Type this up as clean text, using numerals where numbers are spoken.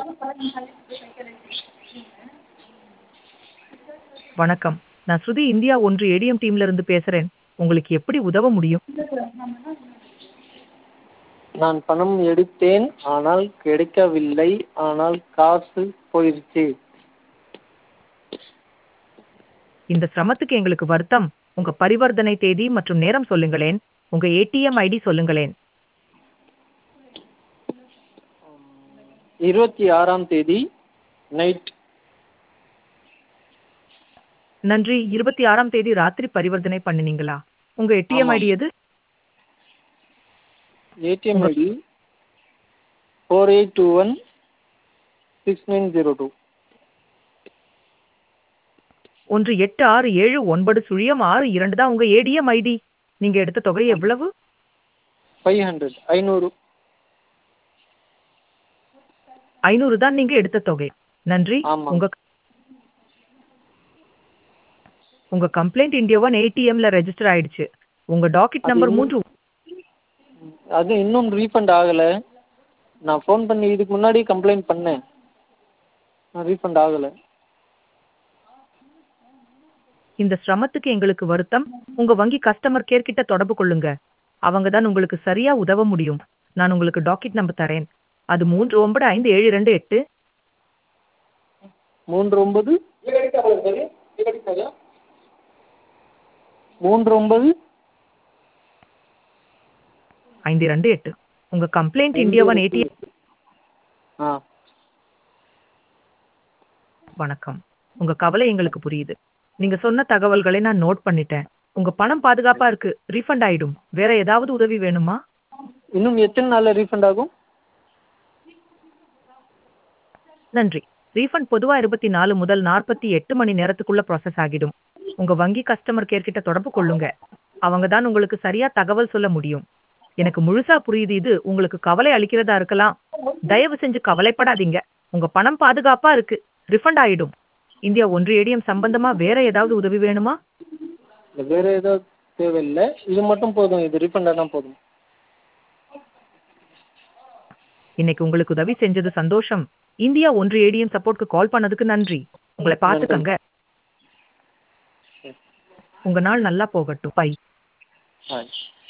வணக்கம். நான் ஸ்ருதி இந்தியா ஒன்று ஏடிஎம் டீம்ல இருந்து பேசுறேன். உங்களுக்கு எப்படி உதவ முடியும்? நான் பணம் எடுத்தேன் ஆனால் கிடைக்கவில்லை, ஆனால் காசு போயிருச்சு. இந்த சிரமத்துக்கு எங்களுக்கு வருத்தம். உங்க பரிவர்த்தனை தேதி மற்றும் நேரம் சொல்லுங்களேன். உங்க ஏடிஎம் ஐடி சொல்லுங்களேன். 26ஆம் தேதி நைட். நன்றி. 26ஆம் தேதி ராத்திரி பரிவர்த்தனை பண்ணினீங்களா? உங்க ஏடிஎம் ஆமாம். ஐடி எது? ஏடிஎம் உங்க ஐடி 48216902. 1867906 தான் உங்க ஏடிஎம் ஐடி. நீங்க எடுத்த தொகை எவ்வளவு? 500 500. 500 தான் நீங்க எடுத்த தொகை. நன்றி. ஆமாம். உங்க உங்க கம்ப்ளைண்ட் இந்தியா ஒன் ஏடிஎம்ல ரெஜிஸ்டர் ஆயிடுச்சு. உங்க டாக்கெட் அது நம்பர் இன்னும் 3. அது இன்னும் ரீஃபண்ட் ஆகலை. நான் ஃபோன் பண்ணி இதுக்கு முன்னாடி கம்ப்ளைண்ட் பண்ணேன், ரீஃபண்ட் ஆகலை. இந்த சிரமத்துக்கு எங்களுக்கு வருத்தம். உங்க வங்கி கஸ்டமர் கேர் கிட்ட தொடர்பு கொள்ளுங்க. அவங்க தான் உங்களுக்கு சரியா உதவ முடியும். நான் உங்களுக்கு டாக்கெட் நம்பர் தரேன். அது 395728. 39 39 528. உங்க கம்ப்ளைண்ட் இந்தியா ஒன் ஏடிஎம். ஆ வணக்கம். உங்க கவலை எங்களுக்கு புரியுது. நீங்க சொன்ன தகவல்களை நான் நோட் பண்ணிட்டேன். உங்க பணம் பாதுகாப்பா இருக்கு. ரீஃபண்ட் ஆயிடும். வேற ஏதாவது உதவி வேணுமா? இன்னும் எத்தனை நாளில் ரீஃபண்ட் ஆகும்? நன்றி. ரீஃபண்ட் பொதுவா 24 முதல் 48 மணி நேரத்துக்குள்ள ப்ராசஸ் ஆகிடும். உங்க வங்கி கஸ்டமர் கேர் கிட்ட தொடர்பு கொள்ளுங்க. அவங்க தான் உங்களுக்கு சரியா தகவல் சொல்ல முடியும். எனக்கு முழுசா புரியுது. இது உங்களுக்கு கவலை அளிக்கிறதா இருக்கலாம். தயவு செஞ்சு கவலைப்படாதீங்க. உங்க பணம் பாதுகாப்பா இருக்கு. ரிஃபண்ட் ஆயிடும். இந்தியா ஒன்று ஏடிஎம் சம்பந்தமா வேற ஏதாவது உதவி வேணுமா? இல்லை, வேறு ஏதாவது தேவையில்லை. இது மட்டும் போதும். இது ரீஃபண்ட் ஆனால் போதும். இன்னைக்கு உங்களுக்கு உதவி செஞ்சது சந்தோஷம். இந்தியா ஒன்று ஏடிஎம் சப்போர்ட்க்கு கால் பண்ணதுக்கு நன்றி. உங்களை நன்றி. பார்த்துக்கங்க. உங்க நாள் நல்லா போகட்டும். பை. ஆ